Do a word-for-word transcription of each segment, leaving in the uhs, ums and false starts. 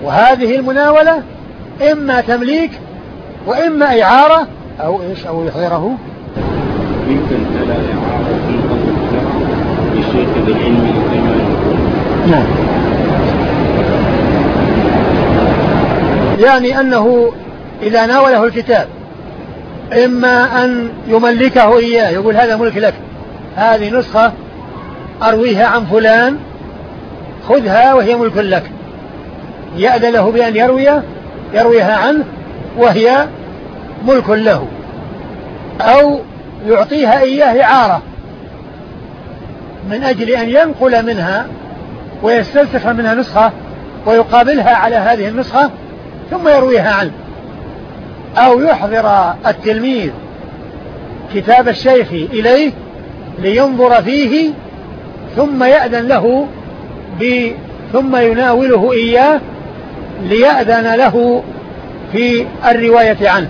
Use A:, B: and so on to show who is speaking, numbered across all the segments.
A: وهذه المناولة إما تمليك وإما إعارة أو إيش أو يحضره.
B: يمكن على إعارة للشيخ بالعلم.
A: نعم. يعني أنه إذا ناوله الكتاب إما أن يملكه إياه، يقول هذا ملك لك، هذه نسخة أرويها عن فلان خذها وهي ملك لك، يأذن له بأن يروي يرويها عنه وهي ملك له، أو يعطيها إياه إعارة من أجل أن ينقل منها ويستلسخ منها نسخة ويقابلها على هذه النسخة ثم يرويها عنه، أو يحضر التلميذ كتاب الشيخ إليه لينظر فيه ثم يأذن له ب ثم يناوله إياه ليأذن له في الرواية عنه.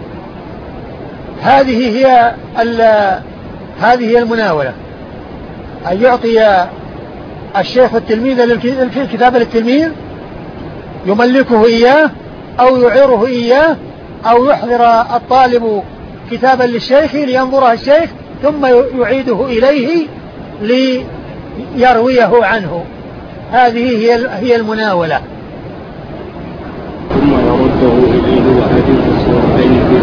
A: هذه هي هذه هي المناولة، أن يعطي الشيخ التلميذ الكتاب للتلميذ يملكه إياه أو يعيره إياه، أو يحضر الطالب كتابا للشيخ لينظره الشيخ ثم يعيده إليه ليرويه عنه. هذه هي هي المناولة.